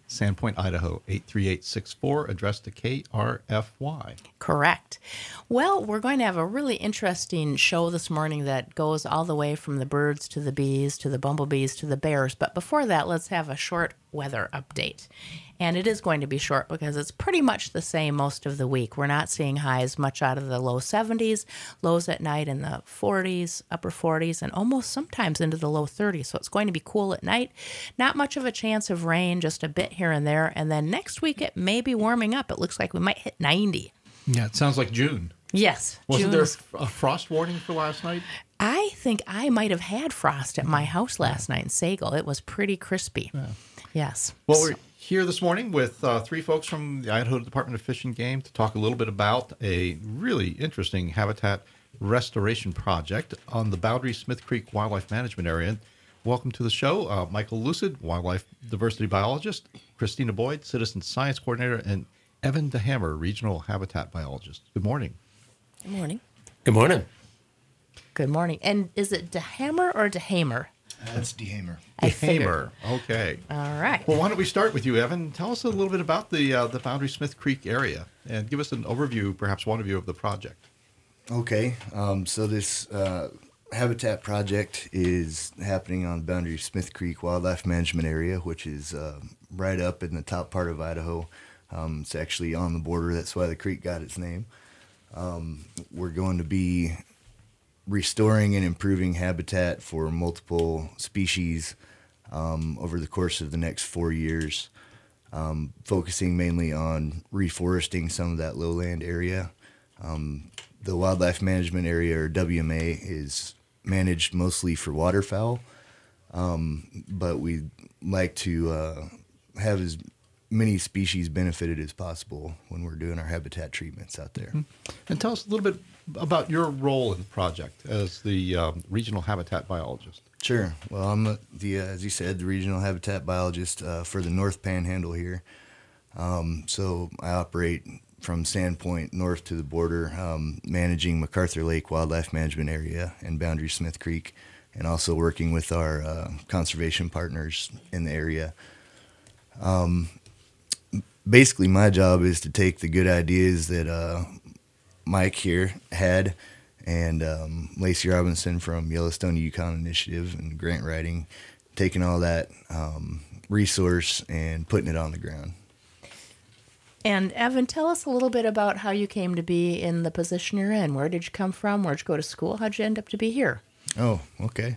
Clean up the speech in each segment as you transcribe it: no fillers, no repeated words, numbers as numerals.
Sandpoint, Idaho, 83864, addressed to KRFY. Correct. Well, we're going to have a really interesting show this morning that goes all the way from the birds to the bees to the bumblebees to the bears. But before that, let's have a short weather update. And it is going to be short because it's pretty much the same most of the week. We're not seeing highs much out of the low 70s, lows at night in the 40s, upper 40s, and almost sometimes into the low 30s. So it's going to be cool at night. Not much of a chance of rain, just a bit here and there. And then next week it may be warming up. It looks like we might hit 90. Yeah, it sounds like June. Yes. Wasn't there a frost warning for last night? I think I might have had frost at my house last night in Sagal. It was pretty crispy. Yeah. Yes. Well, we're here this morning with three folks from the Idaho Department of Fish and Game to talk a little bit about a really interesting habitat restoration project on the Boundary Smith Creek Wildlife Management Area. Welcome to the show, Michael Lucid, wildlife diversity biologist, Christina Boyd, citizen science coordinator, and Evan DeHammer, regional habitat biologist. Good morning. Good morning. Good morning. Good morning. And is it DeHammer or DeHamer? That's DeHamer. DeHamer. Okay. All right. Well, why don't we start with you, Evan? Tell us a little bit about the Boundary Smith Creek area and give us an overview, perhaps one of you, of the project. Okay. So this habitat project is happening on Boundary Smith Creek Wildlife Management Area, which is right up in the top part of Idaho. It's actually on the border. That's why the creek got its name. We're going to be restoring and improving habitat for multiple species over the course of the next 4 years, focusing mainly on reforesting some of that lowland area. The Wildlife Management Area, or WMA, is managed mostly for waterfowl, but we'd like to have as many species benefited as possible when we're doing our habitat treatments out there. And tell us a little bit about your role in the project as the regional habitat biologist. Sure. Well, I'm as you said, the regional habitat biologist for the North Panhandle here. So I operate from Sandpoint north to the border, managing MacArthur Lake Wildlife Management Area and Boundary Smith Creek, and also working with our conservation partners in the area. Basically, my job is to take the good ideas that Mike here had and Lacey Robinson from Yellowstone Yukon Initiative and grant writing, taking all that resource and putting it on the ground. And Evan, tell us a little bit about how you came to be in the position you're in. Where did you come from? Where'd you go to school? How'd you end up to be here? Oh, okay.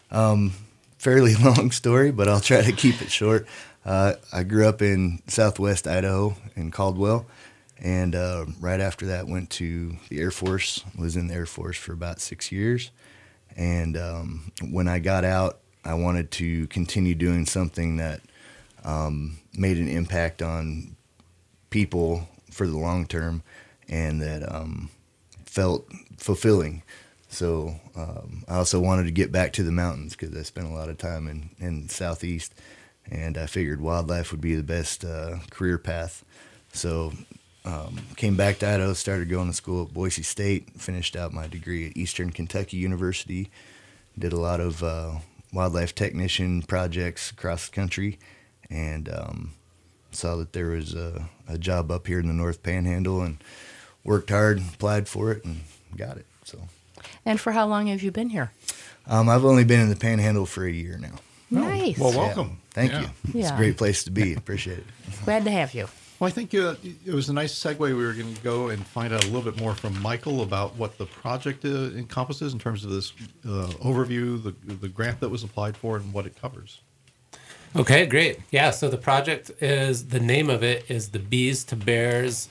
Fairly long story, but I'll try to keep it short. I grew up in southwest Idaho in Caldwell, and right after that went to the Air Force, was in the Air Force for about 6 years. And when I got out, I wanted to continue doing something that made an impact on people for the long term and that felt fulfilling. So I also wanted to get back to the mountains because I spent a lot of time in the southeast, and I figured wildlife would be the best career path. So came back to Idaho, started going to school at Boise State, finished out my degree at Eastern Kentucky University, did a lot of wildlife technician projects across the country, and saw that there was a job up here in the North Panhandle and worked hard, applied for it, and got it. So. And for how long have you been here? I've only been in the Panhandle for a year now. Nice. Well, welcome. Yeah. Thank you. It's a great place to be. Appreciate it. Glad to have you. Well, I think it was a nice segue. We were going to go and find out a little bit more from Michael about what the project encompasses in terms of this overview, the grant that was applied for, and what it covers. Okay, great. Yeah, so the project the name of it is the Bees to Bears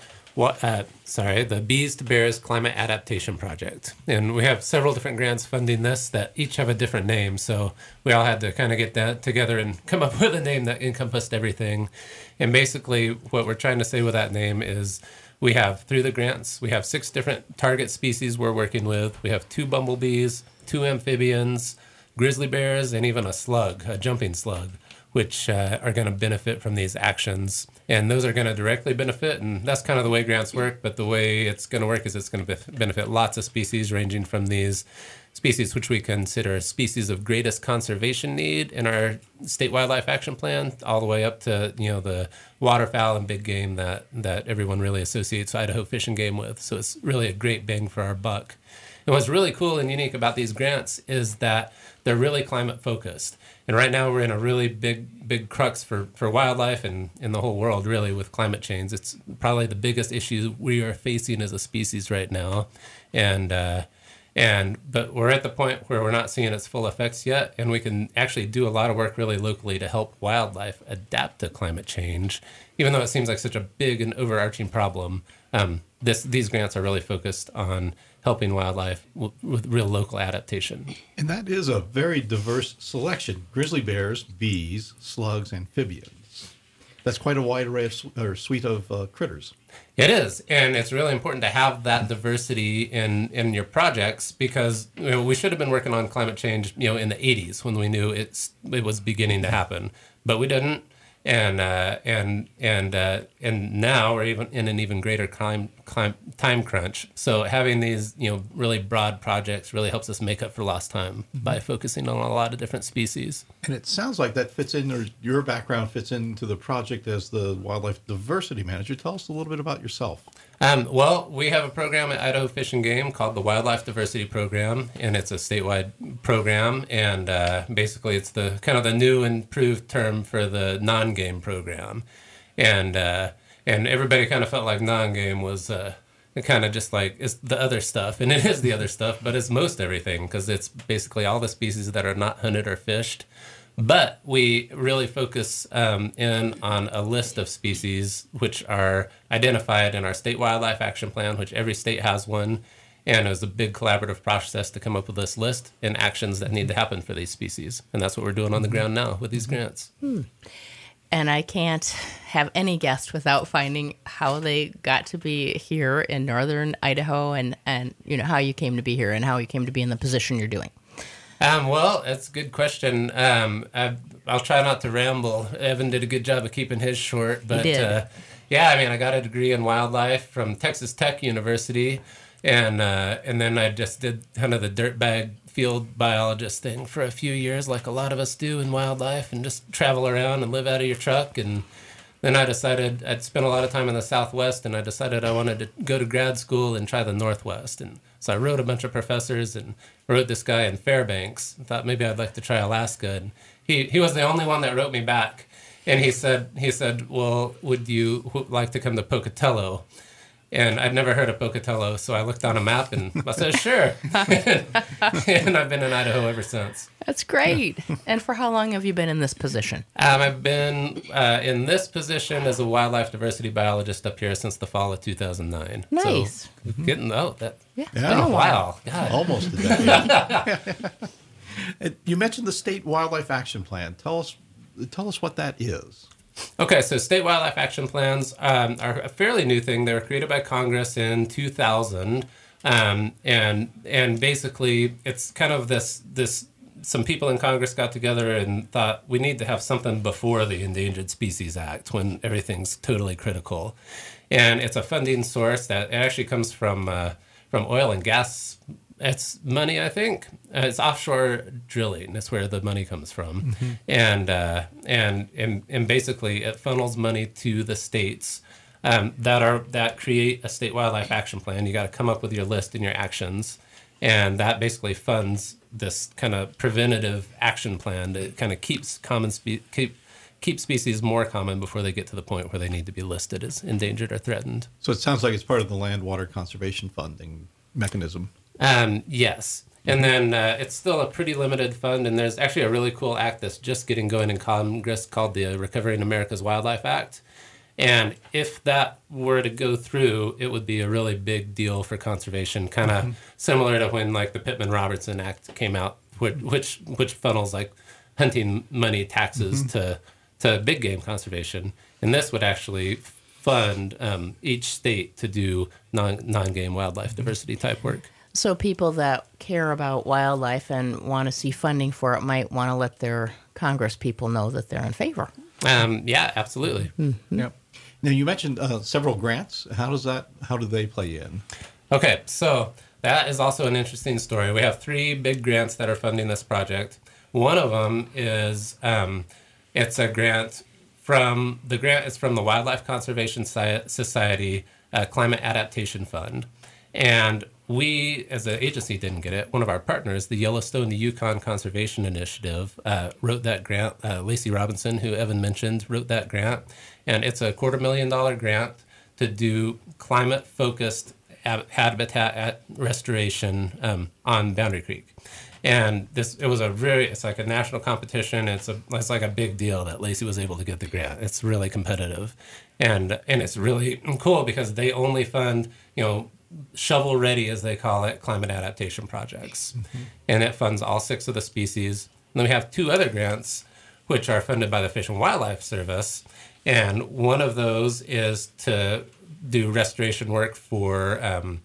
the Bees to Bears Climate Adaptation Project. And we have several different grants funding this that each have a different name. So we all had to kind of get that together and come up with a name that encompassed everything. And basically what we're trying to say with that name is we have, through the grants, we have 6 different target species we're working with. We have 2 bumblebees, 2 amphibians, grizzly bears, and even a slug, a jumping slug. which are going to benefit from these actions. And those are going to directly benefit, and that's kind of the way grants work. But the way it's going to work is it's going to benefit lots of species, ranging from these species which we consider species of greatest conservation need in our state wildlife action plan, all the way up to the waterfowl and big game that everyone really associates Idaho Fish and Game with. So it's really a great bang for our buck. And what's really cool and unique about these grants is that they're really climate focused. And right now we're in a really big crux for wildlife and in the whole world, really, with climate change. It's probably the biggest issue we are facing as a species right now. But we're at the point where we're not seeing its full effects yet, and we can actually do a lot of work really locally to help wildlife adapt to climate change. Even though it seems like such a big and overarching problem, these grants are really focused on helping wildlife with real local adaptation. And that is a very diverse selection: grizzly bears, bees, slugs, amphibians. That's quite a wide array or suite of critters. It is, and it's really important to have that diversity in your projects, because we should have been working on climate change in the 80s when we knew it was beginning to happen, but we didn't. And now we're even in an even greater time crunch. So having these really broad projects really helps us make up for lost time by focusing on a lot of different species. And it sounds like that fits in, or your background fits into the project as the wildlife diversity manager. Tell us a little bit about yourself. Well, we have a program at Idaho Fish and Game called the Wildlife Diversity Program, and it's a statewide program. And basically, it's the kind of the new improved term for the non-game program. And everybody kind of felt like non-game was kind of just like it's the other stuff, and it is the other stuff, but it's most everything, because it's basically all the species that are not hunted or fished. But we really focus in on a list of species which are identified in our state wildlife action plan, which every state has one. And it was a big collaborative process to come up with this list and actions that need to happen for these species. And that's what we're doing on the ground now with these grants. And I can't have any guest without finding how they got to be here in northern Idaho, and how you came to be here and how you came to be in the position you're doing. Well, that's a good question. I'll try not to ramble. Evan did a good job of keeping his short. But he did. I got a degree in wildlife from Texas Tech University. And then I just did kind of the dirtbag field biologist thing for a few years, like a lot of us do in wildlife, and just travel around and live out of your truck. And then I decided I'd spent a lot of time in the Southwest, and I decided I wanted to go to grad school and try the Northwest. And so I wrote a bunch of professors and wrote this guy in Fairbanks. I thought maybe I'd like to try Alaska. And he was the only one that wrote me back. And he said, well, would you like to come to Pocatello? And I'd never heard of Pocatello, so I looked on a map and I said, sure. And I've been in Idaho ever since. That's great. And for how long have you been in this position? I've been in this position as a wildlife diversity biologist up here since the fall of 2009. Nice. So getting that. Yeah. It's been a while. God. Almost a decade. You mentioned the State Wildlife Action Plan. Tell us what that is. Okay, so state wildlife action plans are a fairly new thing. They were created by Congress in 2000, and basically it's kind of this. Some people in Congress got together and thought we need to have something before the Endangered Species Act, when everything's totally critical, and it's a funding source that actually comes from oil and gas. It's money, I think. It's offshore drilling. That's where the money comes from, and basically it funnels money to the states that create a state wildlife action plan. You got to come up with your list and your actions, and that basically funds this kind of preventative action plan that kind of keeps keep species more common before they get to the point where they need to be listed as endangered or threatened. So it sounds like it's part of the land water conservation funding mechanism. Yes. And then it's still a pretty limited fund, and there's actually a really cool act that's just getting going in Congress called the Recovering America's Wildlife Act. And if that were to go through, it would be a really big deal for conservation, kind of similar to when like the Pittman-Robertson Act came out, which funnels like hunting money taxes to big game conservation. And this would actually fund each state to do non-game wildlife diversity type work. So people that care about wildlife and want to see funding for it might want to let their Congress people know that they're in favor. Yeah, absolutely. Yep. Now you mentioned several grants. How do they play in? Okay, so that is also an interesting story. We have 3 big grants that are funding this project. One of them is it's a grant from the Wildlife Conservation Society Climate Adaptation Fund, and we, as an agency, didn't get it. One of our partners, the Yellowstone to Yukon Conservation Initiative, wrote that grant. Lacey Robinson, who Evan mentioned, wrote that grant, and it's a $250,000 grant to do climate-focused habitat restoration on Boundary Creek. And it's like a national competition. It's like a big deal that Lacey was able to get the grant. It's really competitive, and it's really cool because they only fund, shovel ready, as they call it, climate adaptation projects. And it funds all 6 of the species. And then we have 2 other grants which are funded by the Fish and Wildlife Service, and one of those is to do restoration work for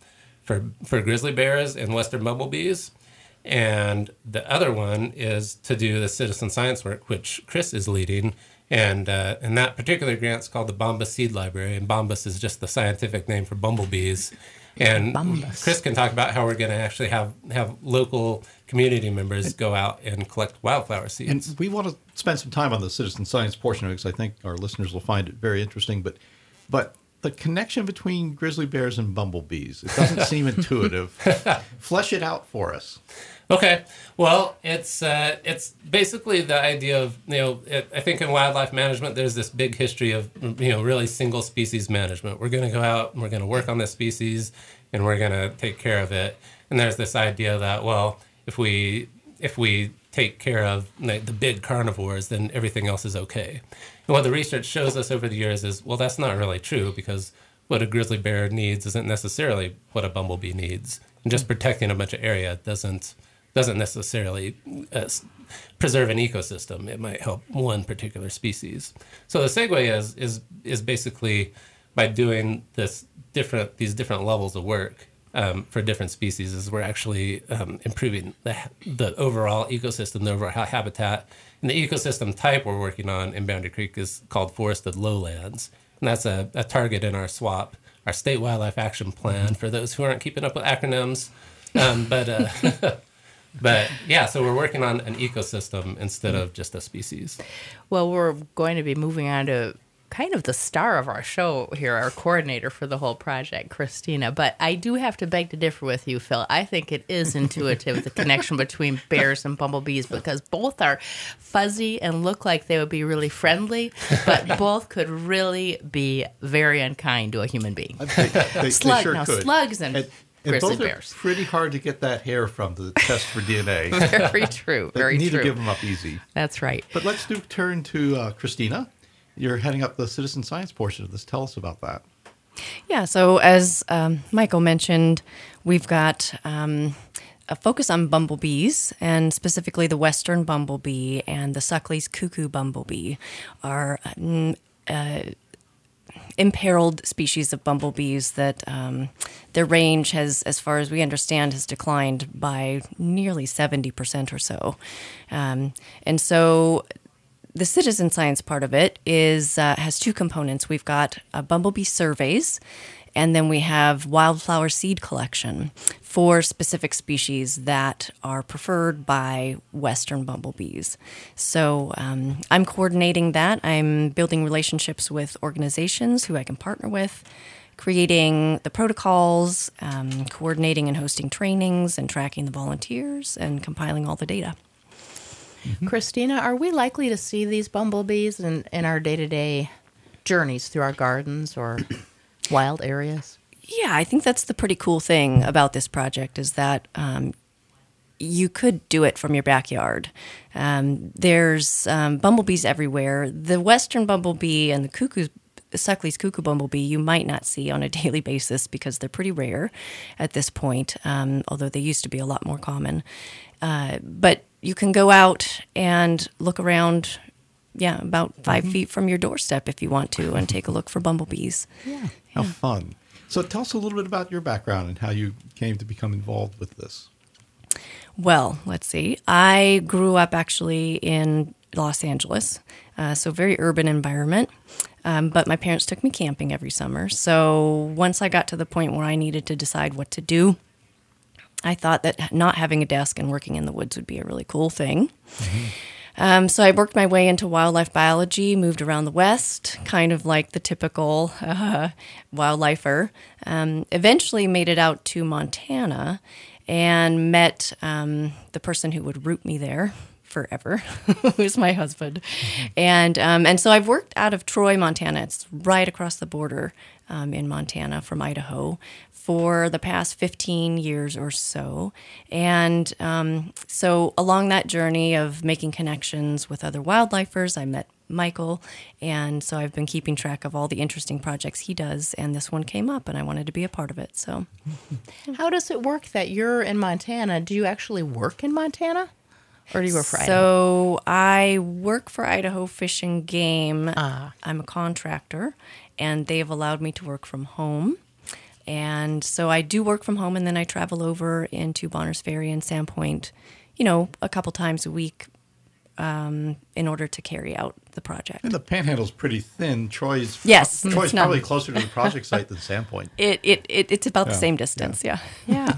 grizzly bears and western bumblebees, and the other one is to do the citizen science work, which Chris is leading. And that particular grant is called the Bombus Seed Library, and Bombus is just the scientific name for bumblebees. And Bombus. Chris can talk about how we're going to actually have local community members go out and collect wildflower seeds. And we want to spend some time on the citizen science portion of it because I think our listeners will find it very interesting. But the connection between grizzly bears and bumblebees, it doesn't seem intuitive. Flesh it out for us. Okay, well, it's basically the idea of, I think in wildlife management, there's this big history of, really single species management. We're going to go out and we're going to work on this species and we're going to take care of it. And there's this idea that, well, if we take care of the big carnivores, then everything else is okay. And what the research shows us over the years is, well, that's not really true, because what a grizzly bear needs isn't necessarily what a bumblebee needs. And just protecting a bunch of area doesn't necessarily preserve an ecosystem. It might help one particular species. So the segue is basically by doing these different levels of work for different species, is we're actually improving the overall ecosystem, the overall habitat. And the ecosystem type we're working on in Boundary Creek is called forested lowlands. And that's a target in our SWAP, our State Wildlife Action Plan, for those who aren't keeping up with acronyms. But yeah, so we're working on an ecosystem instead of just a species. Well, we're going to be moving on to kind of the star of our show here, our coordinator for the whole project, Christina. But I do have to beg to differ with you, Phil. I think it is intuitive, the connection between bears and bumblebees, because both are fuzzy and look like they would be really friendly, but both could really be very unkind to a human being. They sure could. Slugs and grizzly both bears. Are pretty hard to get that hair from to test for DNA. Very true. Very need true. to give them up easy. That's right. But let's turn to Christina. You're heading up the citizen science portion of this. Tell us about that. Yeah, so as Michael mentioned, we've got a focus on bumblebees, and specifically the western bumblebee and the Suckley's cuckoo bumblebee are imperiled species of bumblebees that their range has, as far as we understand, has declined by nearly 70% or so. And so the citizen science part of it has 2 components. We've got bumblebee surveys, and then we have wildflower seed collection for specific species that are preferred by western bumblebees. So I'm coordinating that. I'm building relationships with organizations who I can partner with, creating the protocols, coordinating and hosting trainings, and tracking the volunteers, and compiling all the data. Mm-hmm. Christina, are we likely to see these bumblebees in our day-to-day journeys through our gardens or wild areas? Yeah, I think that's the pretty cool thing about this project, is that you could do it from your backyard. There's bumblebees everywhere. The western bumblebee and the Suckley's cuckoo bumblebee you might not see on a daily basis because they're pretty rare at this point, although they used to be a lot more common. But you can go out and look around, about 5 feet from your doorstep if you want to, and take a look for bumblebees. Yeah. How fun. So tell us a little bit about your background and how you came to become involved with this. Well, let's see. I grew up actually in Los Angeles, so very urban environment. But my parents took me camping every summer. So once I got to the point where I needed to decide what to do, I thought that not having a desk and working in the woods would be a really cool thing. So I worked my way into wildlife biology, moved around the West, kind of like the typical wildlifer. Eventually made it out to Montana and met the person who would root me there forever, who's my husband. And so I've worked out of Troy, Montana. It's right across the border in Montana from Idaho for the past 15 years or so. And so along that journey of making connections with other wildlifers, I met Michael. And so I've been keeping track of all the interesting projects he does. And this one came up and I wanted to be a part of it. So How does it work that you're in Montana? Do you actually work in Montana? Or do you work for Idaho? So I work for Idaho Fish and Game. Ah. I'm a contractor, and they've allowed me to work from home. And so I do work from home, and then I travel over into Bonners Ferry and Sandpoint, a couple times a week in order to carry out the project. And the Panhandle's pretty thin. Troy's Yes, Troy's it's not- probably closer to the project site than Sandpoint. It's about the Yeah, same distance, yeah. Yeah.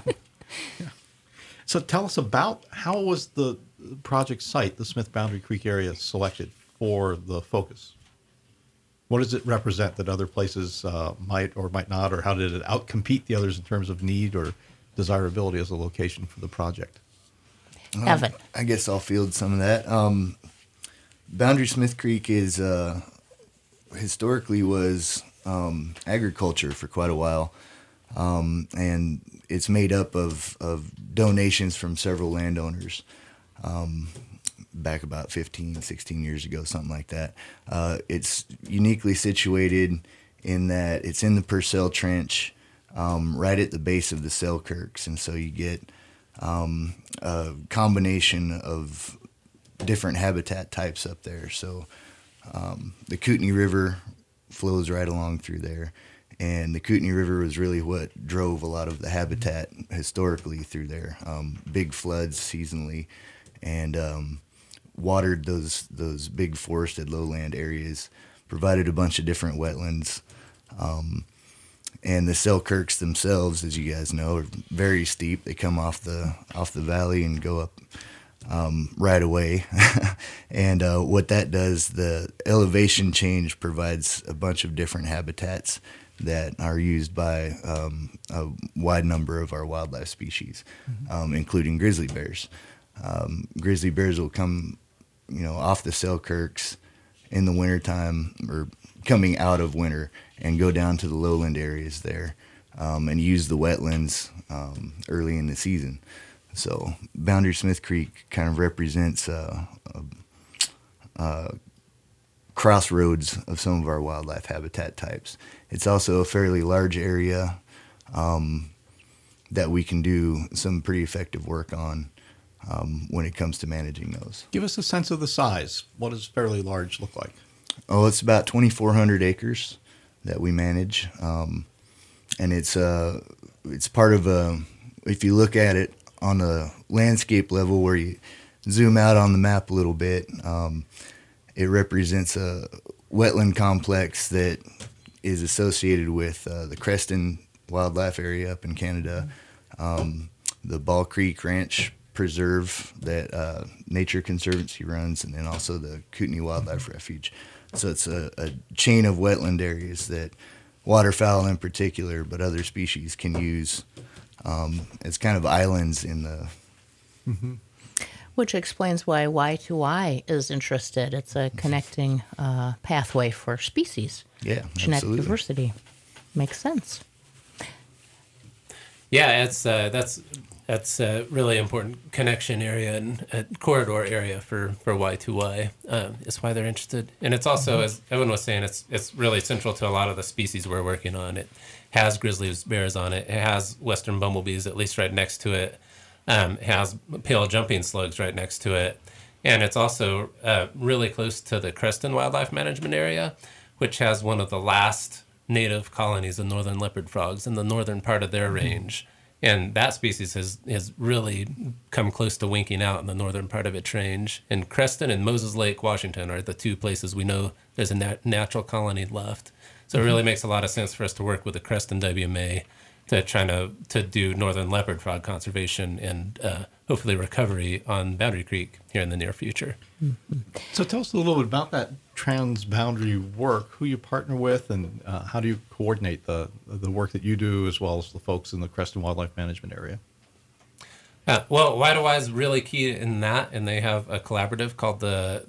So tell us about how was the project site, the Smith Boundary Creek area, selected for the focus? What does it represent that other places might or might not, or how did it outcompete the others in terms of need or desirability as a location for the project? Evan. I guess I'll field some of that. Boundary Smith Creek is historically was agriculture for quite a while, and it's made up of donations from several landowners back about 15, 16 years ago, something like that. It's uniquely situated in that it's in the Purcell Trench, right at the base of the Selkirks, and so you get a combination of different habitat types up there. So the Kootenai River flows right along through there, and the Kootenai River was really what drove a lot of the habitat historically through there. Big floods seasonally, and watered those big forested lowland areas, provided a bunch of different wetlands. And the Selkirks themselves, as you guys know, are very steep. They come off the valley and go up right away. And what that does, the elevation change provides a bunch of different habitats that are used by a wide number of our wildlife species, including grizzly bears. Grizzly bears will come, off the Selkirks in the wintertime or coming out of winter and go down to the lowland areas there and use the wetlands early in the season. So Boundary Smith Creek kind of represents a crossroads of some of our wildlife habitat types. It's also a fairly large area that we can do some pretty effective work on when it comes to managing those. Give us a sense of the size. What does fairly large look like? Oh, it's about 2,400 acres that we manage, and it's part of a. If you look at it on a landscape level, where you zoom out on the map a little bit, it represents a wetland complex that is associated with the Creston Wildlife Area up in Canada, the Ball Creek Ranch Preserve that Nature Conservancy runs, and then also the Kootenai Wildlife Refuge. So it's a chain of wetland areas that waterfowl in particular, but other species can use as kind of islands in the... Which explains why Y2Y is interested. It's a connecting pathway for species. Yeah, Genetic absolutely. diversity. Makes sense. Yeah, that's a really important connection area and a corridor area for Y2Y. Is why they're interested, and it's also, as Evan was saying, it's really central to a lot of the species we're working on. It has grizzly bears on it. It has western bumblebees, at least right next to it. It has pale jumping slugs right next to it, and it's also really close to the Creston Wildlife Management Area, which has one of the last native colonies of northern leopard frogs in the northern part of their range. And that species has really come close to winking out in the northern part of its range. And Creston and Moses Lake, Washington, are the two places we know there's a natural colony left. So it really makes a lot of sense for us to work with the Creston WMA to try to do northern leopard frog conservation and hopefully recovery on Boundary Creek here in the near future. So tell us a little bit about that transboundary work, who you partner with, and how do you coordinate the work that you do as well as the folks in the Creston Wildlife Management Area? Well, Wide-A-Wide is really key in that, and they have a collaborative called the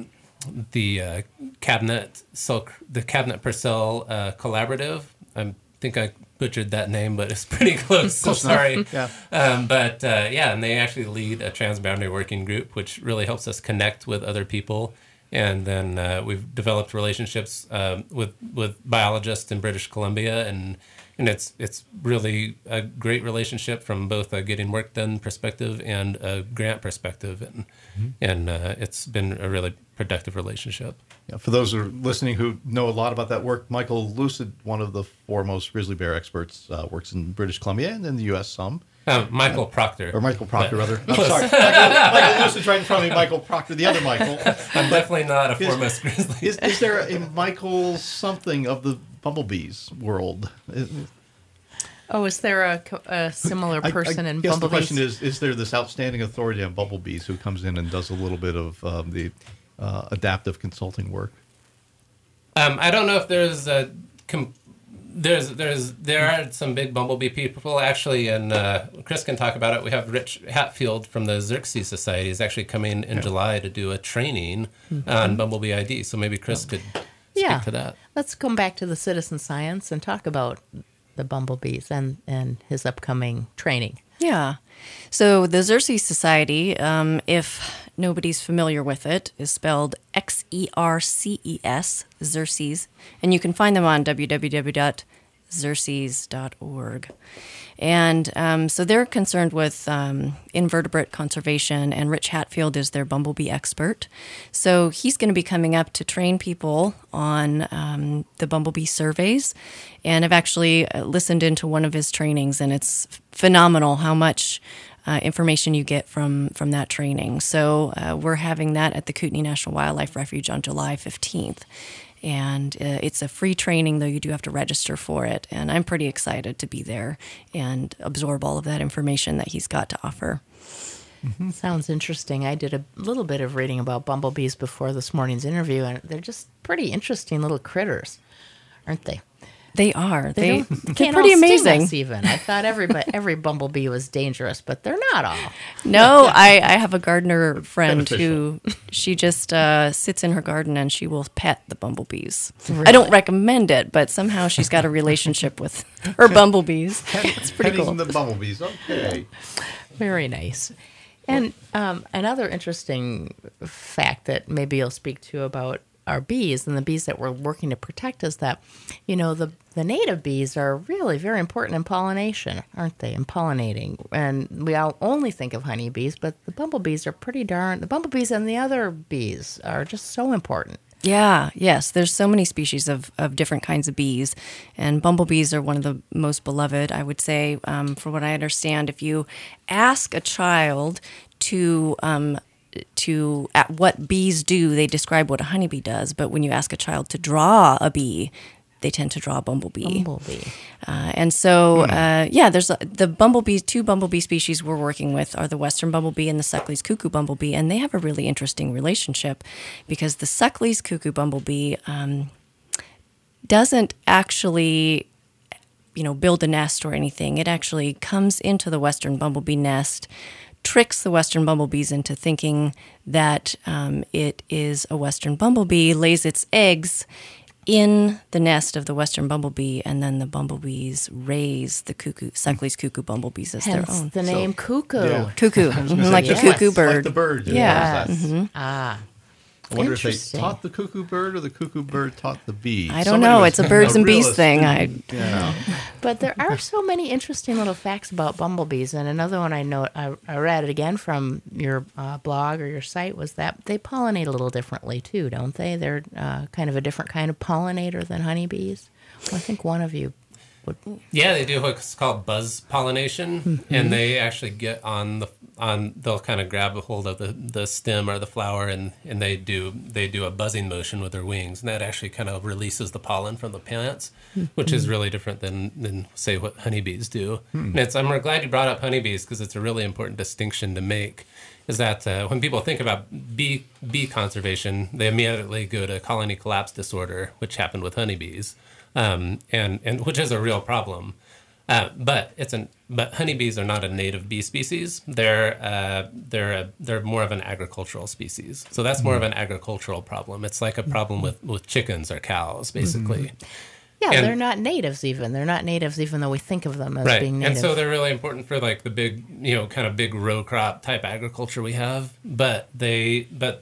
Cabinet Purcell Collaborative. I think I butchered that name, but it's pretty close. So sorry. Yeah. And they actually lead a transboundary working group, which really helps us connect with other people. And then we've developed relationships with biologists in British Columbia, and it's really a great relationship from both a getting work done perspective and a grant perspective, and it's been a really productive relationship. Yeah, for those who are listening who know a lot about that work, Michael Lucid, one of the foremost grizzly bear experts, works in British Columbia and in the U.S. some. Michael Proctor. Or Michael Proctor, rather. I'm sorry. Michael Lucid's right in front of me. Michael Proctor, the other Michael. I'm definitely not a foremost grizzly. Is there a Michael something of the bumblebees world? Oh, is there a similar person in guess bumblebees? the question is there this outstanding authority on bumblebees who comes in and does a little bit of the adaptive consulting work? I don't know if there's a... There are some big bumblebee people actually, and Chris can talk about it. We have Rich Hatfield from the Xerxes Society is actually coming in July to do a training on bumblebee ID. So maybe Chris could speak to that. Let's come back to the citizen science and talk about the bumblebees and his upcoming training. Yeah. So the Xerces Society, if nobody's familiar with it, is spelled Xerces, Xerces, and you can find them on www.xerces.org. And so they're concerned with invertebrate conservation, and Rich Hatfield is their bumblebee expert. So he's going to be coming up to train people on the bumblebee surveys. And I've actually listened into one of his trainings, and it's phenomenal how much information you get from that training. So we're having that at the Kootenai National Wildlife Refuge on July 15th. And it's a free training, though you do have to register for it. And I'm pretty excited to be there and absorb all of that information that he's got to offer. Mm-hmm. Sounds interesting. I did a little bit of reading about bumblebees before this morning's interview, and they're just pretty interesting little critters, aren't they? They are. They're can't pretty all sting amazing. us even. I thought every bumblebee was dangerous, but they're not all. No, I have a gardener friend who she just sits in her garden and she will pet the bumblebees. Really? I don't recommend it, but somehow she's got a relationship with her bumblebees. It's pretty cool. The bumblebees, okay. Very nice. And another interesting fact that maybe you'll speak to about our bees and the bees that we're working to protect is that, the native bees are really very important in pollination, aren't they? In pollinating. And we all only think of honeybees, but the bumblebees are the bumblebees and the other bees are just so important. Yeah, yes. There's so many species of different kinds of bees, and bumblebees are one of the most beloved, I would say. For what I understand, if you ask a child to at what bees do, they describe what a honeybee does. But when you ask a child to draw a bee, they tend to draw a bumblebee. And so, there's the bumblebees. Two bumblebee species we're working with are the western bumblebee and the Suckley's cuckoo bumblebee, and they have a really interesting relationship because the Suckley's cuckoo bumblebee doesn't actually, build a nest or anything. It actually comes into the western bumblebee nest, tricks the western bumblebees into thinking that it is a western bumblebee, lays its eggs in the nest of the western bumblebee, and then the bumblebees raise the Suckley's cuckoo bumblebees as Hence their own. the name cuckoo. Yeah. Cuckoo, I was gonna say, like the yes, cuckoo bird. Like the bird. Yeah. Yes. Ah. I wonder if they Interesting. taught the cuckoo bird or the cuckoo bird taught the bee. I don't Somebody know. was It's a birds and real bees thing. astute. Yeah. But there are so many interesting little facts about bumblebees. And another one I read it again from your blog or your site was that they pollinate a little differently too, don't they? They're kind of a different kind of pollinator than honeybees. Well, I think one of you would. Yeah, they do what's called buzz pollination, and they actually get they'll kind of grab a hold of the stem or the flower, and they do a buzzing motion with their wings, and that actually kind of releases the pollen from the plants, which is really different than say what honeybees do. And I'm glad you brought up honeybees because it's a really important distinction to make. Is that when people think about bee conservation, they immediately go to colony collapse disorder, which happened with honeybees, and which is a real problem. But honeybees are not a native bee species. They're more of an agricultural species. So that's more of an agricultural problem. It's like a problem with chickens or cows, basically. Yeah, And- they're not natives even. They're not natives even though we think of them as Right, being and native. so they're really important for like the big, kind of big row crop type agriculture we have. But the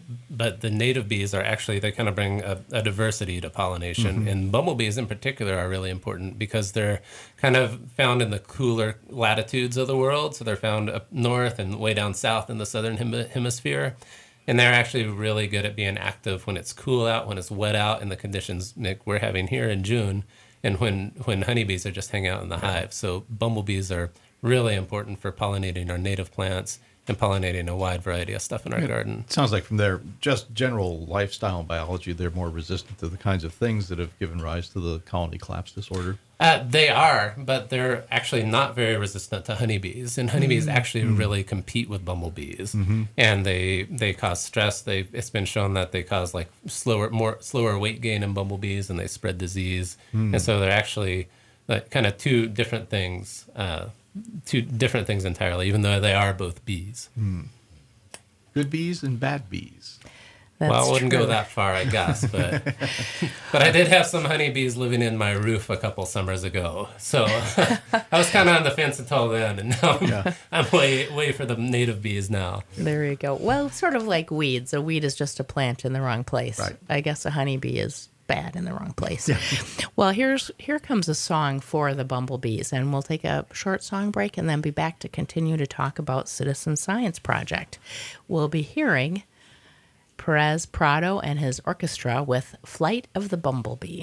native bees are actually, they kind of bring a diversity to pollination, and bumblebees in particular are really important because they're kind of found in the cooler latitudes of the world. So they're found up north and way down south in the southern hemisphere. And they're actually really good at being active when it's cool out, when it's wet out, and the conditions like we're having here in June, and when honeybees are just hanging out in the hive. So bumblebees are really important for pollinating our native plants and pollinating a wide variety of stuff in our garden. It sounds like from their just general lifestyle and biology, they're more resistant to the kinds of things that have given rise to the colony collapse disorder. They are, but they're actually not very resistant to honeybees. And honeybees actually really compete with bumblebees, and they cause stress. It's been shown that they cause like slower weight gain in bumblebees, and they spread disease. And so they're actually like kind of two different things entirely, even though they are both bees. Good bees and bad bees. That's Well, I wouldn't true. go that far, I guess, but I did have some honeybees living in my roof a couple summers ago, so I was kind of on the fence until then, and now I'm way for the native bees now. There you go. Well, sort of like weeds. A weed is just a plant in the wrong place. Right. I guess a honeybee is bad in the wrong place. Well, here comes a song for the bumblebees, and we'll take a short song break and then be back to continue to talk about Citizen Science Project. We'll be hearing Perez Prado and his orchestra with Flight of the Bumblebee.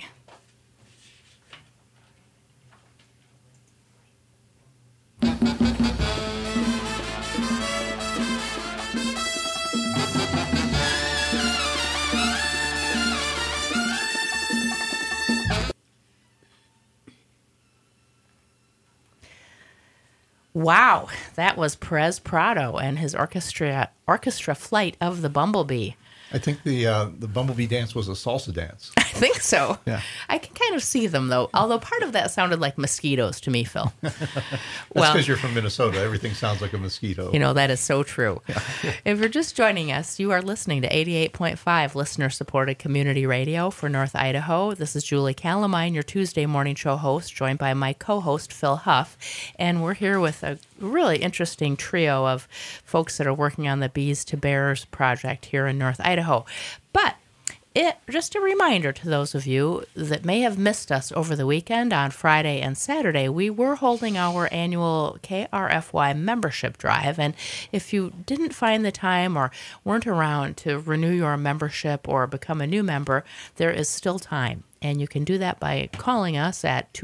Wow, that was Perez Prado and his orchestra Flight of the Bumblebee. I think the bumblebee dance was a salsa dance. I think so. Yeah. I can kind of see them, though, although part of that sounded like mosquitoes to me, Phil. That's because you're from Minnesota. Everything sounds like a mosquito. You know, that is so true. If you're just joining us, you are listening to 88.5 listener-supported community radio for North Idaho. This is Julie Calamine, your Tuesday morning show host, joined by my co-host, Phil Huff. And we're here with a really interesting trio of folks that are working on the Bees to Bears project here in North Idaho. But just a reminder to those of you that may have missed us over the weekend on Friday and Saturday, we were holding our annual KRFY membership drive. And if you didn't find the time or weren't around to renew your membership or become a new member, there is still time. And you can do that by calling us at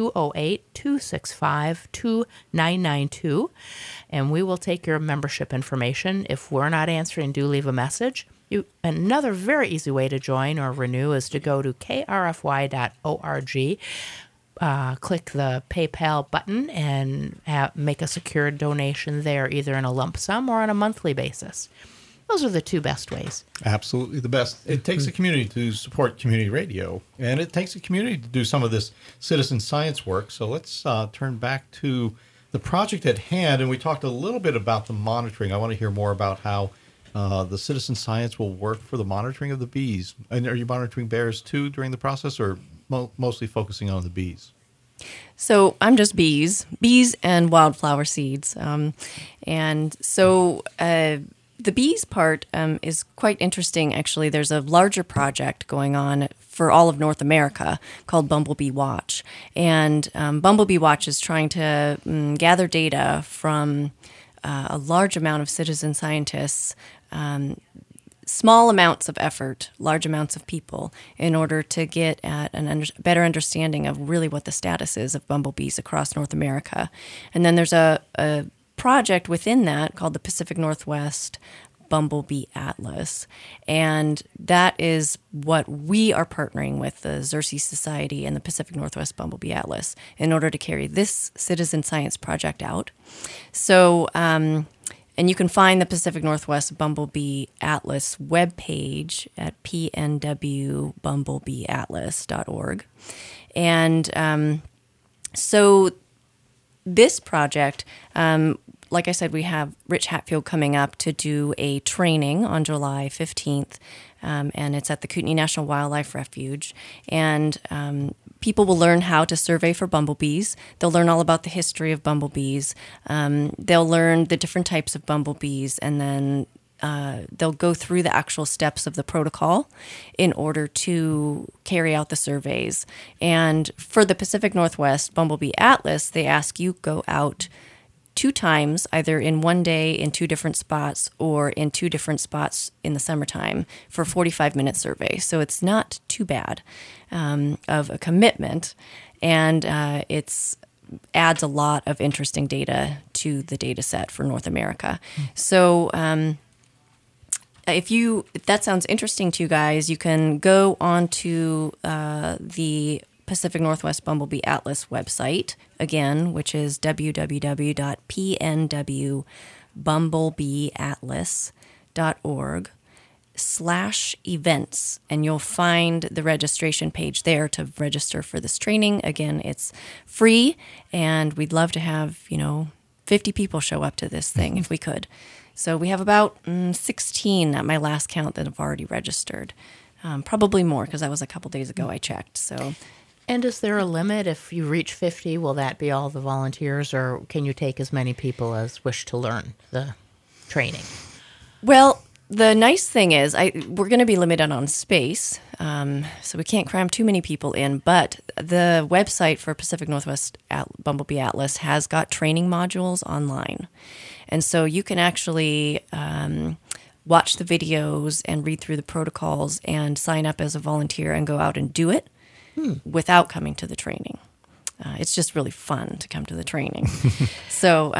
208-265-2992. And we will take your membership information. If we're not answering, do leave a message. Another very easy way to join or renew is to go to krfy.org, click the PayPal button, and make a secure donation there, either in a lump sum or on a monthly basis. Those are the two best ways. Absolutely the best. It takes a community to support community radio, and it takes a community to do some of this citizen science work. So let's turn back to the project at hand, and we talked a little bit about the monitoring. I want to hear more about how the citizen science will work for the monitoring of the bees. And are you monitoring bears too during the process, or mostly focusing on the bees? So I'm just bees and wildflower seeds. And so the bees part is quite interesting, actually. There's a larger project going on for all of North America called Bumblebee Watch. And Bumblebee Watch is trying to gather data from a large amount of citizen scientists, small amounts of effort, large amounts of people, in order to get at a better understanding of really what the status is of bumblebees across North America. And then there's a project within that called the Pacific Northwest Bumblebee Atlas. And that is what we are partnering with the Xerces Society and the Pacific Northwest Bumblebee Atlas in order to carry this citizen science project out. So, and you can find the Pacific Northwest Bumblebee Atlas webpage at pnwbumblebeeatlas.org. And so this project, like I said, we have Rich Hatfield coming up to do a training on July 15th, and it's at the Kootenai National Wildlife Refuge. And people will learn how to survey for bumblebees. They'll learn all about the history of bumblebees. They'll learn the different types of bumblebees, and then they'll go through the actual steps of the protocol in order to carry out the surveys. And for the Pacific Northwest Bumblebee Atlas, they ask you go out 2 times, either in one day in 2 different spots or in 2 different spots in the summertime for a 45-minute survey. So it's not too bad of a commitment, and it's adds a lot of interesting data to the data set for North America. So if that sounds interesting to you guys, you can go onto the Pacific Northwest Bumblebee Atlas website, again, which is www.pnwbumblebeeatlas.org/events, and you'll find the registration page there to register for this training. Again, it's free, and we'd love to have, 50 people show up to this thing if we could. So we have about 16 at my last count that have already registered. Probably more, because that was a couple days ago I checked. So. And is there a limit? If you reach 50, will that be all the volunteers, or can you take as many people as wish to learn the training? Well, the nice thing is we're going to be limited on space, so we can't cram too many people in, but the website for Pacific Northwest Bumblebee Atlas has got training modules online. And so you can actually watch the videos and read through the protocols and sign up as a volunteer and go out and do it without coming to the training. It's just really fun to come to the training. So,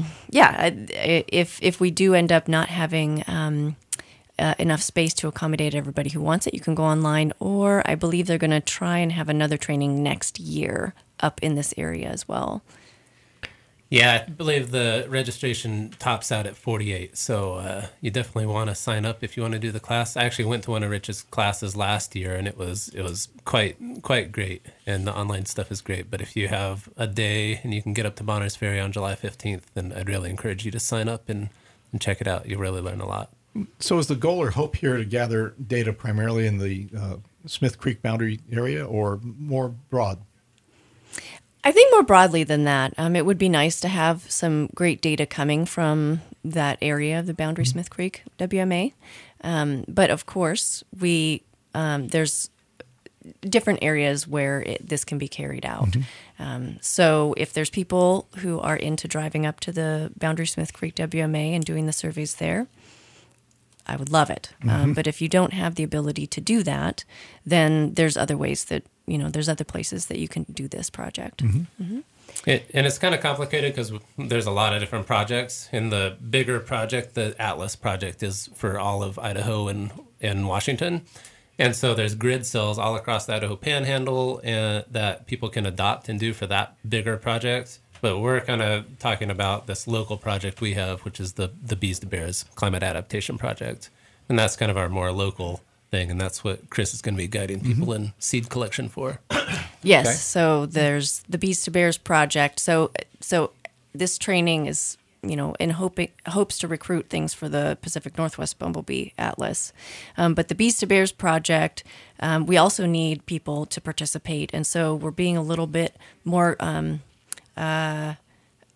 if we do end up not having enough space to accommodate everybody who wants it, you can go online, or I believe they're going to try and have another training next year up in this area as well. Yeah, I believe the registration tops out at 48, so you definitely want to sign up if you want to do the class. I actually went to one of Rich's classes last year, and it was quite great, and the online stuff is great. But if you have a day and you can get up to Bonners Ferry on July 15th, then I'd really encourage you to sign up and check it out. You'll really learn a lot. So is the goal or hope here to gather data primarily in the Smith Creek boundary area, or more broad? I think more broadly than that. It would be nice to have some great data coming from that area of the Boundary Smith Creek WMA. But of course, there's different areas where this can be carried out. So if there's people who are into driving up to the Boundary Smith Creek WMA and doing the surveys there, I would love it. But if you don't have the ability to do that, then there's other ways that, there's other places that you can do this project. And it's kind of complicated because there's a lot of different projects. In the bigger project, the Atlas project is for all of Idaho and Washington. And so there's grid cells all across the Idaho Panhandle that people can adopt and do for that bigger project. But we're kind of talking about this local project we have, which is the Bees to Bears Climate Adaptation Project. And that's kind of our more local thing, and that's what Chris is going to be guiding people in seed collection for. Yes, Okay. So there's the Bees to Bears project. So this training is, in hopes to recruit things for the Pacific Northwest Bumblebee Atlas. But the Bees to Bears project, we also need people to participate, and so we're being a little bit more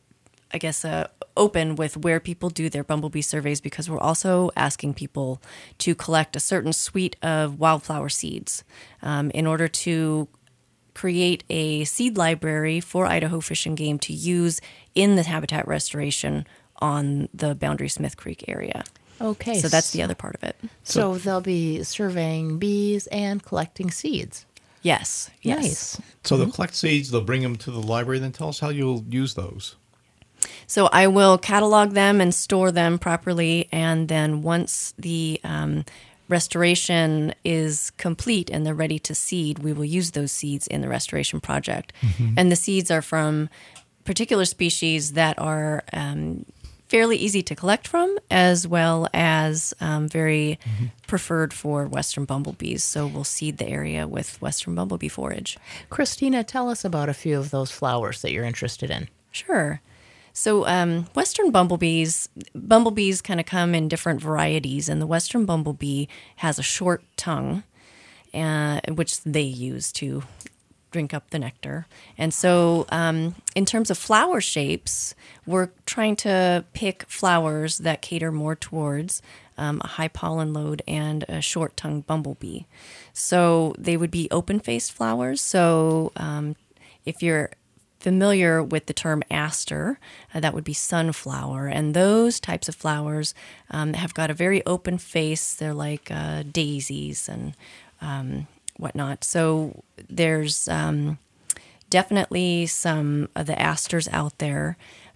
I guess, open with where people do their bumblebee surveys, because we're also asking people to collect a certain suite of wildflower seeds in order to create a seed library for Idaho Fish and Game to use in the habitat restoration on the Boundary Smith Creek area. Okay. So that's the other part of it. So they'll be surveying bees and collecting seeds. Yes. Nice. So they'll collect seeds, they'll bring them to the library, then tell us how you'll use those. So I will catalog them and store them properly, and then once the restoration is complete and they're ready to seed, we will use those seeds in the restoration project. And the seeds are from particular species that are fairly easy to collect from, as well as very preferred for western bumblebees. So we'll seed the area with western bumblebee forage. Christina, tell us about a few of those flowers that you're interested in. Sure. So western bumblebees kind of come in different varieties, and the western bumblebee has a short tongue, which they use to drink up the nectar. And so in terms of flower shapes, we're trying to pick flowers that cater more towards a high pollen load and a short-tongued bumblebee. So they would be open-faced flowers. So if you're familiar with the term aster, that would be sunflower. And those types of flowers have got a very open face. They're like daisies and whatnot. So there's definitely some of the asters out there.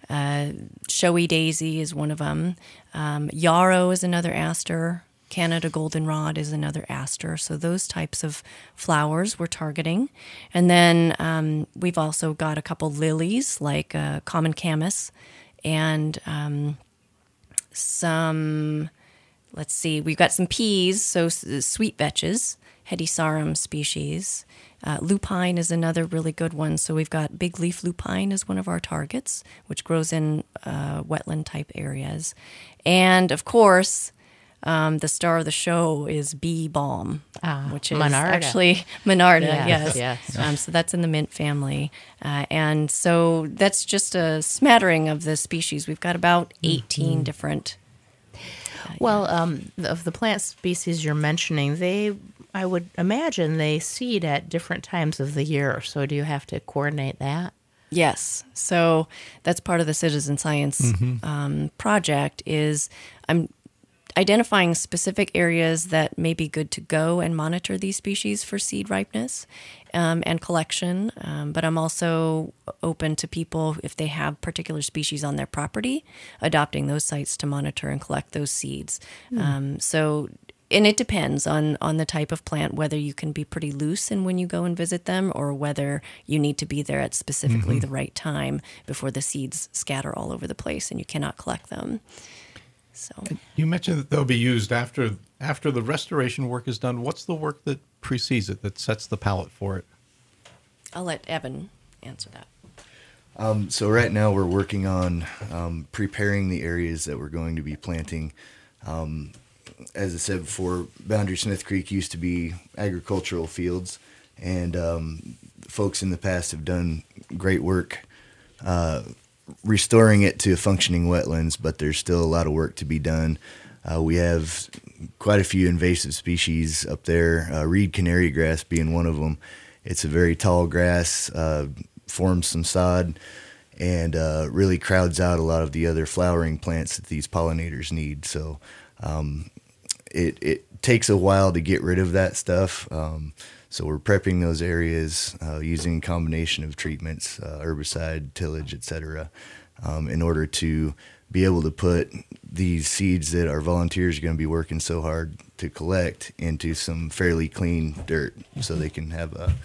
Showy daisy is one of them. Yarrow is another aster. Canada goldenrod is another aster. So those types of flowers we're targeting. And then we've also got a couple lilies like common camas and we've got some peas, so sweet vetches, Hedysarum species. Lupine is another really good one. So we've got big leaf lupine as one of our targets, which grows in wetland type areas. And of course, the star of the show is bee balm, which is Monarda. Actually Monarda. Yes, Yes. yes. So that's in the mint family. And so that's just a smattering of the species. We've got about 18 different. Well, of the plant species you're mentioning, I would imagine they seed at different times of the year. So do you have to coordinate that? Yes. So that's part of the citizen science project is I'm identifying specific areas that may be good to go and monitor these species for seed ripeness and collection. But I'm also open to people, if they have particular species on their property, adopting those sites to monitor and collect those seeds. And it depends on the type of plant, whether you can be pretty loose in when you go and visit them or whether you need to be there at specifically the right time before the seeds scatter all over the place and you cannot collect them. So You mentioned that they'll be used after the restoration work is done. What's the work that precedes it, that sets the palette for it? I'll let Evan answer that. So right now we're working on preparing the areas that we're going to be planting. As I said before, Boundary Smith Creek used to be agricultural fields, and folks in the past have done great work restoring it to functioning wetlands, but there's still a lot of work to be done. We have quite a few invasive species up there, reed canary grass being one of them. It's a very tall grass, forms some sod, and really crowds out a lot of the other flowering plants that these pollinators need. So it takes a while to get rid of that stuff. So we're prepping those areas using a combination of treatments, herbicide, tillage, etc., in order to be able to put these seeds that our volunteers are going to be working so hard to collect into some fairly clean dirt so they can have a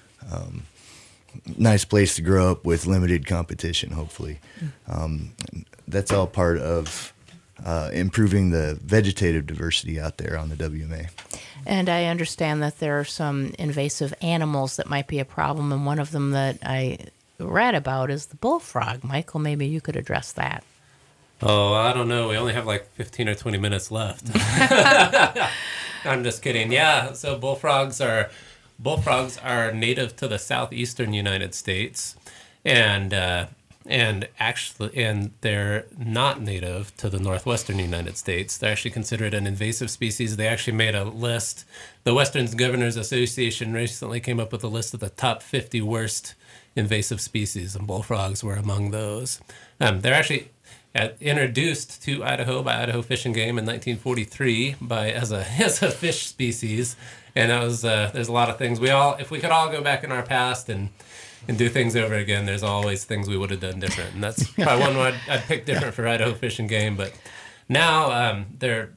nice place to grow up with limited competition, hopefully. That's all part of improving the vegetative diversity out there on the WMA. And I understand that there are some invasive animals that might be a problem, and one of them that I read about is the bullfrog. Michael, maybe you could address that. Oh, I don't know. We only have like 15 or 20 minutes left. I'm just kidding. Yeah, so bullfrogs are native to the southeastern United States. And and they're not native to the northwestern United States. They're actually considered an invasive species. They actually made a list. The Western Governors Association recently came up with a list of the top 50 worst invasive species, and bullfrogs were among those. They're actually introduced to Idaho by Idaho Fish and Game in 1943 as a fish species, and that was there's a lot of things if we could all go back in our past and do things over again, there's always things we would have done different, and that's probably one I'd pick different for Idaho Fish and Game. But now they're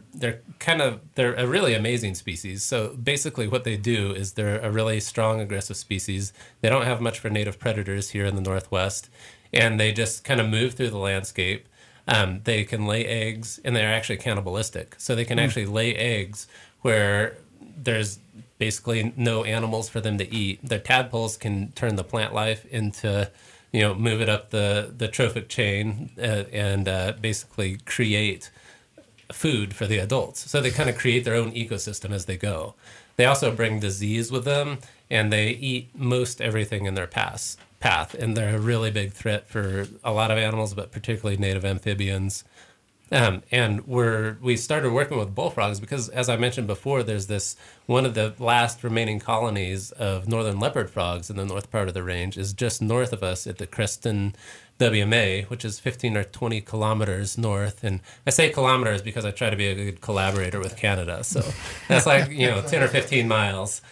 a really amazing species. So basically, what they do is they're a really strong, aggressive species. They don't have much for native predators here in the Northwest, and they just kind of move through the landscape. They can lay eggs, and they're actually cannibalistic. So they can actually lay eggs where there's basically no animals for them to eat. Their tadpoles can turn the plant life into, move it up the trophic chain and basically create food for the adults. So they kind of create their own ecosystem as they go. They also bring disease with them, and they eat most everything in their path. And they're a really big threat for a lot of animals, but particularly native amphibians. And we started working with bullfrogs because, as I mentioned before, there's one of the last remaining colonies of northern leopard frogs in the north part of the range is just north of us at the Creston WMA, which is 15 or 20 kilometers north. And I say kilometers because I try to be a good collaborator with Canada. So that's 10 or 15 miles.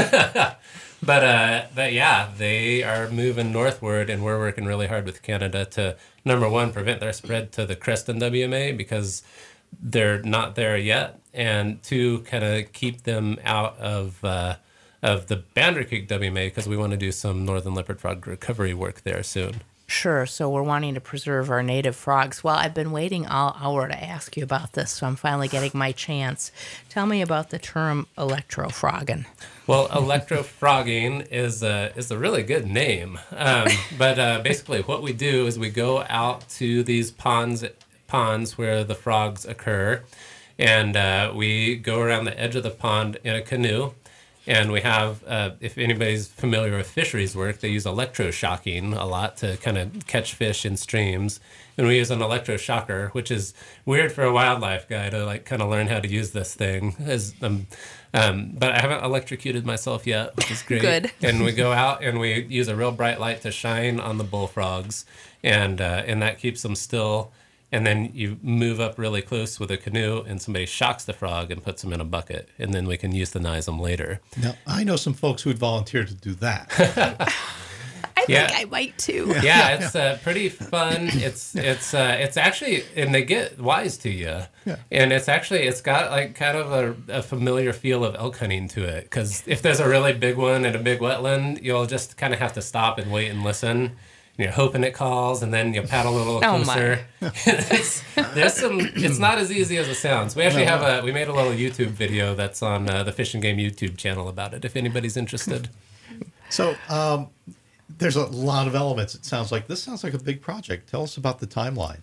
But yeah, they are moving northward, and we're working really hard with Canada to, number one, prevent their spread to the Creston WMA because they're not there yet, and two, kind of keep them out of the Boundary Creek WMA because we want to do some northern leopard frog recovery work there soon. Sure. So we're wanting to preserve our native frogs. Well, I've been waiting all hour to ask you about this, so I'm finally getting my chance. Tell me about the term electrofrogging. Well, electrofrogging is a really good name. But basically what we do is we go out to these ponds where the frogs occur, and we go around the edge of the pond in a canoe. And we have, if anybody's familiar with fisheries work, they use electroshocking a lot to kind of catch fish in streams. And we use an electroshocker, which is weird for a wildlife guy to kind of learn how to use this thing. But I haven't electrocuted myself yet, which is great. Good. And we go out and we use a real bright light to shine on the bullfrogs, and that keeps them still. And then you move up really close with a canoe, and somebody shocks the frog and puts them in a bucket, and then we can euthanize them later. Now, I know some folks who would volunteer to do that. I think I might too. Yeah, it's pretty fun. It's actually, and they get wise to you. Yeah. And it's got kind of a familiar feel of elk hunting to it, because if there's a really big one in a big wetland, you'll just kind of have to stop and wait and listen. You're hoping it calls, and then you paddle a little closer. It's not as easy as it sounds. We actually we made a little YouTube video that's on the Fish and Game YouTube channel about it, if anybody's interested. So there's a lot of elements. It sounds like a big project. Tell us about the timeline.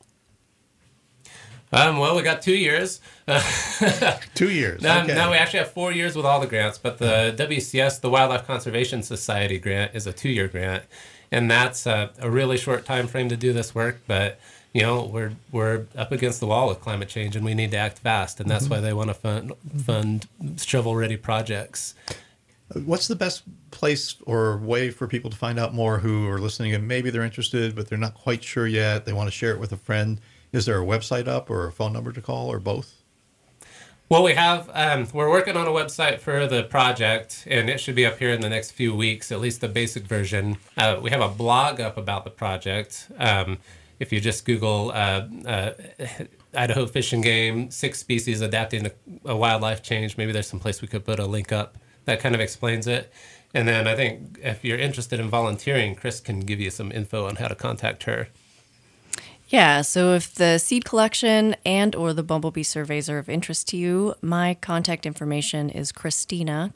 Well, we got 2 years. 2 years. Okay. No, we actually have 4 years with all the grants, but the WCS, the Wildlife Conservation Society grant, is a 2-year grant. And that's a really short time frame to do this work, but we're up against the wall with climate change, and we need to act fast, and that's why they want to fund shovel-ready projects. What's the best place or way for people to find out more who are listening and maybe they're interested, but they're not quite sure yet? They want to share it with a friend. Is there a website up or a phone number to call, or both? Well, we have, we're working on a website for the project, and it should be up here in the next few weeks, at least the basic version. We have a blog up about the project. If you just Google Idaho Fish and Game, 6 species adapting to a wildlife change, maybe there's some place we could put a link up that kind of explains it. And then I think if you're interested in volunteering, Chris can give you some info on how to contact her. Yeah, so if the seed collection and or the bumblebee surveys are of interest to you, my contact information is Kristina,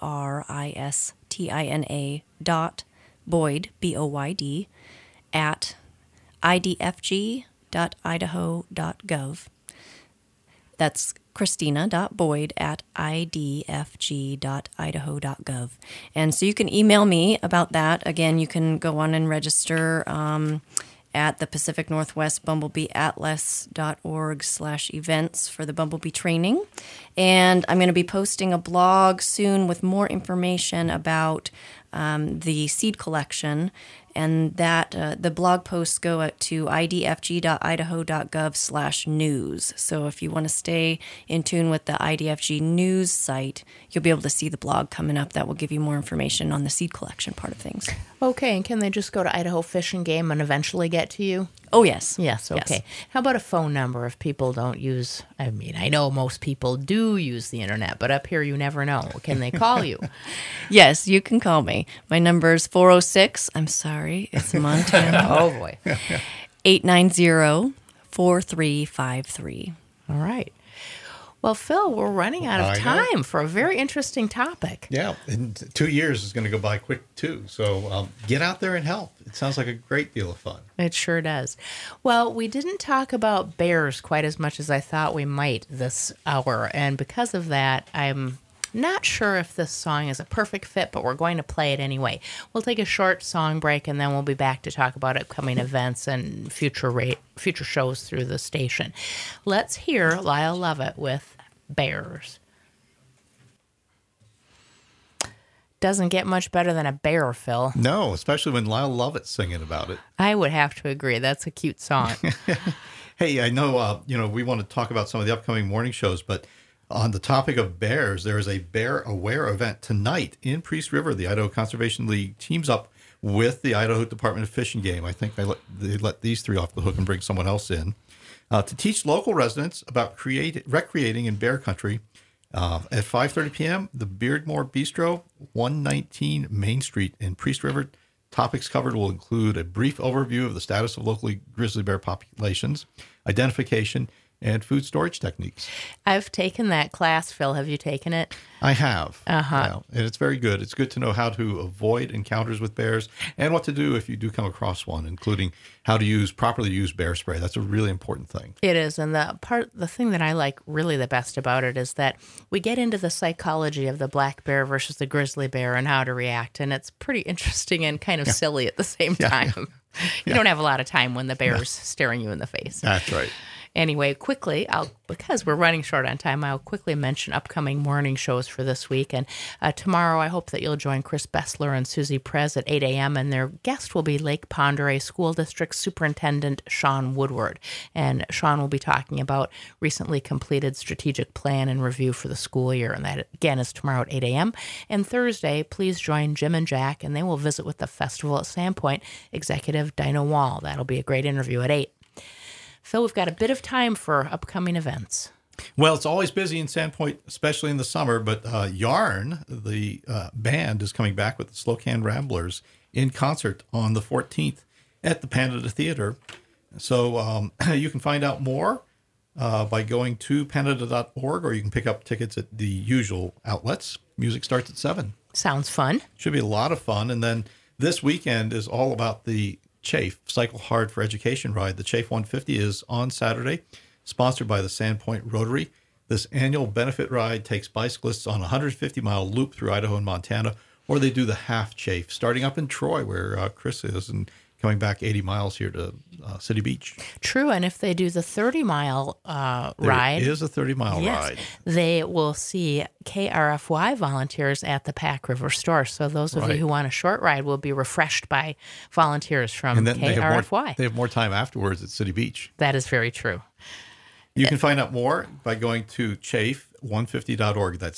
Kristina .Boyd, Boyd, at idfg.idaho.gov. That's Christina.boyd@idfg.idaho.gov. And so you can email me about that. Again, you can go on and register at the Pacific Northwest Bumblebee Atlas.org/events for the Bumblebee training. And I'm going to be posting a blog soon with more information about the seed collection, and that the blog posts go to idfg.idaho.gov/news. So if you want to stay in tune with the IDFG news site, you'll be able to see the blog coming up that will give you more information on the seed collection part of things. Okay, and can they just go to Idaho Fish and Game and eventually get to you? Oh, yes. Yes, okay. Yes. How about a phone number if people don't use, I mean, I know most people do use the internet, but up here you never know. Can they call you? Yes, you can call me. My number is 406, I'm sorry, it's Montana, Oh, boy. 890-4353. All right. Well, Phil, we're running out of I know. time for a very interesting topic. Yeah, and 2 years is going to go by quick too. So get out there and help. It sounds like a great deal of fun. It sure does. Well, we didn't talk about bears quite as much as I thought we might this hour. And because of that, I'm not sure if this song is a perfect fit, but we're going to play it anyway. We'll take a short song break, and then we'll be back to talk about upcoming events and future shows through the station. Let's hear Lyle Lovett with Bears. Doesn't get much better than a bear, Phil. No, especially when Lyle Lovett's singing about it. I would have to agree. That's a cute song. Hey, I know, we want to talk about some of the upcoming morning shows, but on the topic of bears, there is a Bear Aware event tonight in Priest River. The Idaho Conservation League teams up with the Idaho Department of Fish and Game. I think they let these three off the hook and bring someone else in to teach local residents about recreating in bear country. At 5:30 p.m., the Beardmore Bistro, 119 Main Street in Priest River. Topics covered will include a brief overview of the status of local grizzly bear populations, identification, and food storage techniques. I've taken that class, Phil. Have you taken it? I have. Uh-huh. Yeah, and it's very good. It's good to know how to avoid encounters with bears and what to do if you do come across one, including how to properly use bear spray. That's a really important thing. It is. And the thing that I like really the best about it is that we get into the psychology of the black bear versus the grizzly bear and how to react. And it's pretty interesting and kind of silly at the same time. You don't have a lot of time when the bear's staring you in the face. That's right. Anyway, quickly, because we're running short on time, I'll quickly mention upcoming morning shows for this week. And tomorrow, I hope that you'll join Chris Bessler and Susie Prez at 8 a.m. And their guest will be Lake Pend Oreille School District Superintendent Sean Woodward. And Sean will be talking about recently completed strategic plan and review for the school year. And that, again, is tomorrow at 8 a.m. And Thursday, please join Jim and Jack, and they will visit with the festival at Sandpoint Executive Dinah Wall. That'll be a great interview at 8. Phil, we've got a bit of time for upcoming events. Well, it's always busy in Sandpoint, especially in the summer, but Yarn, the band, is coming back with the Slow Can Ramblers in concert on the 14th at the Panda Theater. So you can find out more by going to panada.org, or you can pick up tickets at the usual outlets. Music starts at 7. Sounds fun. Should be a lot of fun. And then this weekend is all about the Chafe Cycle Hard for Education ride. The Chafe 150 is on Saturday, sponsored by the Sandpoint Rotary. This annual benefit ride takes bicyclists on a 150-mile loop through Idaho and Montana, or they do the half Chafe, starting up in Troy, where Chris is, and coming back 80 miles here to City Beach. True, and if they do the 30-mile ride, it is a 30-mile ride. They will see KRFY volunteers at the Pack River store. So those of you who want a short ride will be refreshed by volunteers from and then KRFY. They have more time afterwards at City Beach. That is very true. You can find out more by going to chafe150.org. That's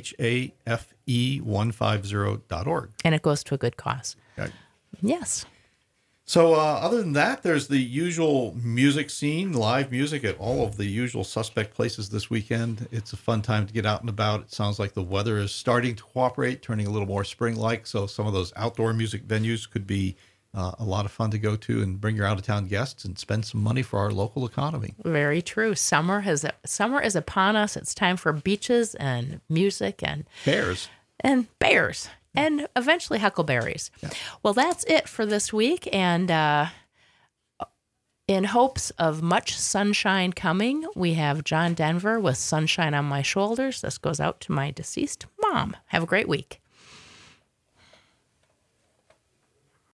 CHAFE150.org. And it goes to a good cause. Okay. Yes. So other than that, there's the usual music scene, live music at all of the usual suspect places this weekend. It's a fun time to get out and about. It sounds like the weather is starting to cooperate, turning a little more spring-like. So some of those outdoor music venues could be a lot of fun to go to and bring your out-of-town guests and spend some money for our local economy. Very true. Summer is upon us. It's time for beaches and music and Bears. And bears. And eventually huckleberries. Yeah. Well, that's it for this week. And In hopes of much sunshine coming, we have John Denver with Sunshine on My Shoulders. This goes out to my deceased mom. Have a great week.